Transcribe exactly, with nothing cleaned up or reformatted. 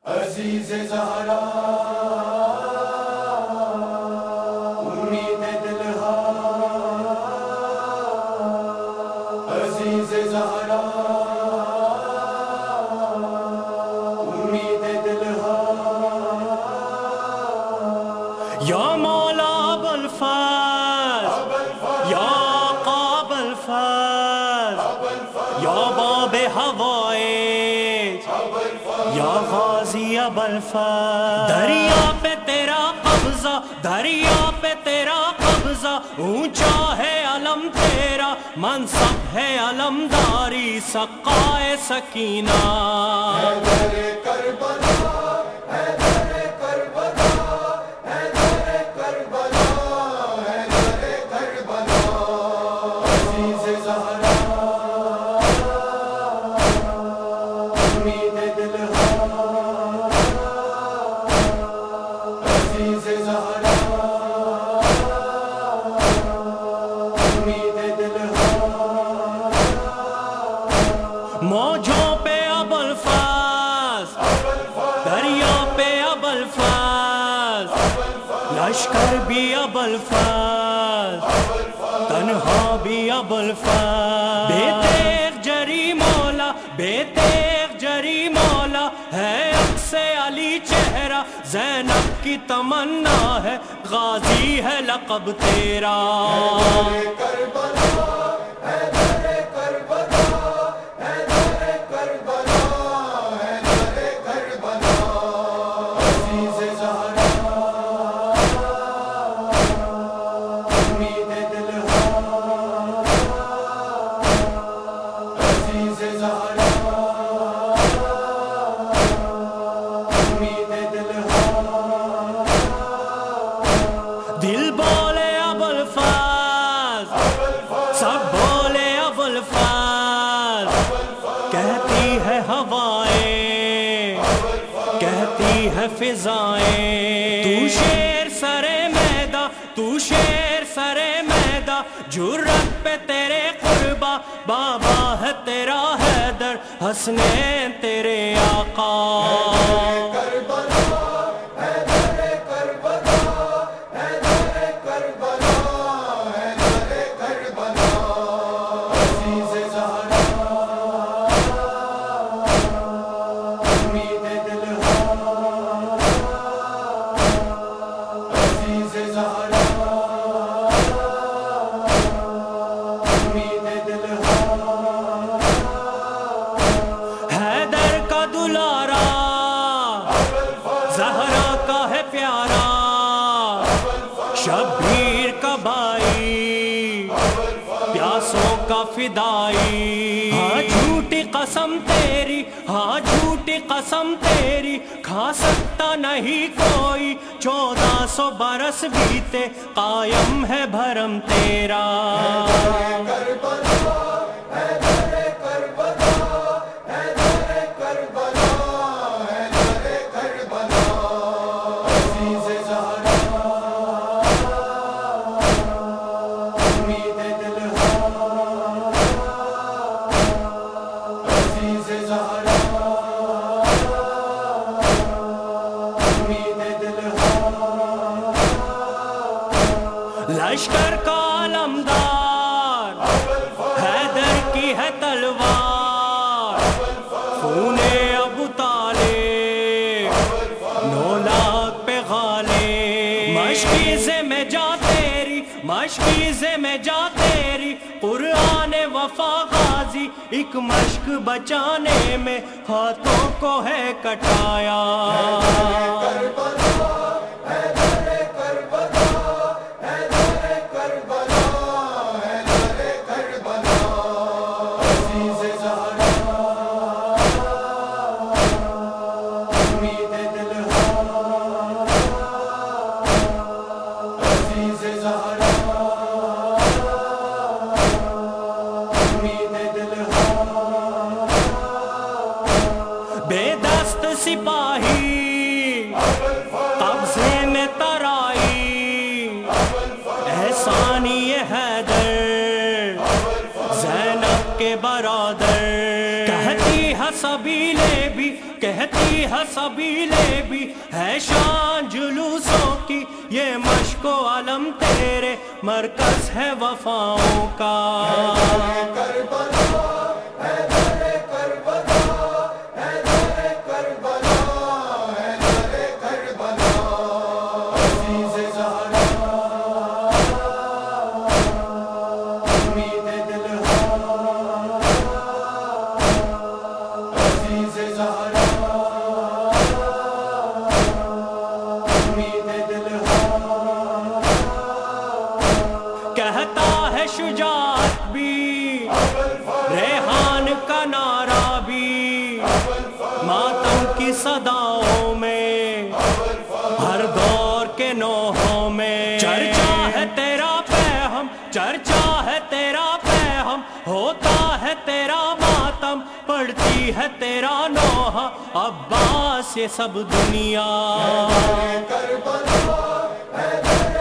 عزیز زہرا امید دلہا، عزیز زہرا امید دلہا، یا مولا ابوالفضل، یا آقا ابوالفضل، یا باب حوائج، یا غازی ابوالفضل، دریا پہ تیرا قبضہ، دریا پہ تیرا قبضہ، اونچا ہے علم تیرا، منصب ہے علمداری، سقائے سکینہ، حیدر کربلا، حیدر کربلا، حیدر کربلا، حیدر کربلا، عزیز زہرا امید دلہا، عزیز زہرا امید دلہا، موجوں پہ ابوالفضل، دریا پہ ابوالفضل، لشکر بھی ابوالفضل، تنہا بھی ابوالفضل، بے تیغ جری مولا، بے تیغ جری مولا، ہے عکس علی چہرہ، زینب کی تمنا ہے، غازی ہے لقب تیرا، حیدر کربلا، حیدر کربلا، حیدر کربلا، حیدر کربلا، عزیز زہرا امید دلہا، عزیز زہرا امید دلہا، دل بولے ابوالفضل، سب بولے ابوالفضل، کہتی ہے ہوائیں، کہتی ہے فضائیں، تو شیر سرے میدہ، تو شیر سرے میدہ، جرت پہ تیرے قربا، بابا ہے تیرا حیدر، حسنین تیرے آقا، کربلا، حیدر کربلا، حیدر کربلا، حیدر کربلا، عزیز زہرا امید دلہا، عزیز زہرا امید دلہا، حیدر کا دلارا، زہرا کا ہے پیارا، شبیر کا بھائی، پیاسوں کا فدائی، ہاں جھوٹی قسم تیری، ہاں جھوٹی قسم تیری، کھا سکتا نہیں کوئی، چودہ سو برس بیتے، قائم ہے بھرم تیرا، کربلا، حیدر کربلا، حیدر کربلا، حیدر کربلا، عزیز زہرا امید دلہا، عزیز زہرا امید دلہا، لشکر کا علمدار، حیدر کی ہے تلوار، خون ابو طالب، نو لاکھ پہ غالب، مشکیزے میں جا تیری، مشکیزے میں جا تیری، قرآن وفا غازی، ایک مشک بچانے میں ہاتھوں کو ہے کٹایا، کربلا، حیدر کربلا، حیدر کربلا، حیدر کربلا، عزیز زہرا امید دلہا، عزیز زہرا امید دلہا، بے دست سپاہی، قبضے میں ترائی، احسانی حیدر، زینب کے برادر، کہہ کہتی ہے سبیلے بھی کہتی ہے سبیلے بھی ہے شان جلوسوں کی یہ مشق و علم تیرے مرکز ہے وفاؤں کا کہتا ہے شجاعت بھی ریحان کا نعرہ بھی ماتم کی صداؤں میں ہر دور کے نوحوں میں چرچا ہے تیرا پیغام چرچا ہے تیرا پیغام ہوتا ہے تیرا ماتم پڑھتی ہے تیرا نوحہ عباس یہ سب دنیا